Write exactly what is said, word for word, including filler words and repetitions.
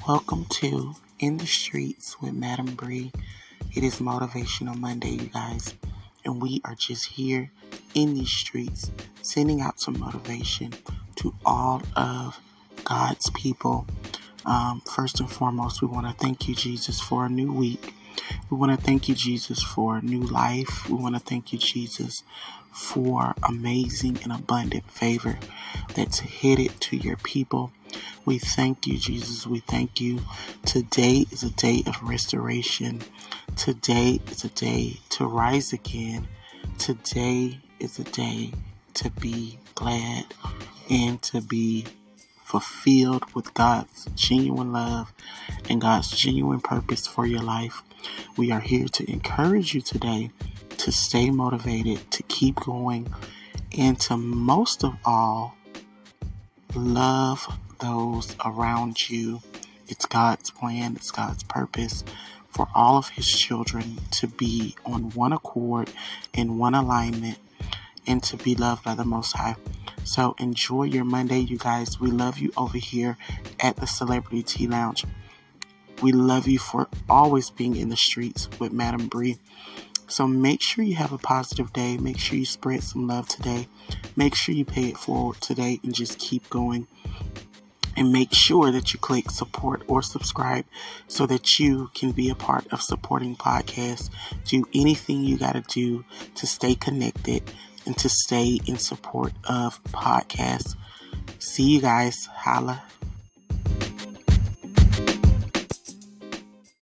Welcome to In the Streets with Madam Bree. It is Motivational Monday, you guys, and we are just here in these streets sending out some motivation to all of God's people. Um, first and foremost, we want to thank you, Jesus, for a new week. We want to thank you, Jesus, for new life. We want to thank you, Jesus, for amazing and abundant favor that's headed to your people. We thank you, Jesus. We thank you. Today is a day of restoration. Today is a day to rise again. Today is a day to be glad and to be fulfilled with God's genuine love and God's genuine purpose for your life. We are here to encourage you today to stay motivated, to keep going, and to most of all, love those around you. It's God's plan, it's God's purpose for all of His children to be on one accord, in one alignment, and to be loved by the Most High. So enjoy your Monday, you guys. We love you over here at the Celebrity Tea Lounge. We love you for always being in the streets with Madam Bree. So make sure you have a positive day. Make sure you spread some love today. Make sure you pay it forward today and just keep going. And make sure that you click support or subscribe so that you can be a part of supporting podcasts. Do anything you got to do to stay connected and to stay in support of podcasts. See you guys. Holla.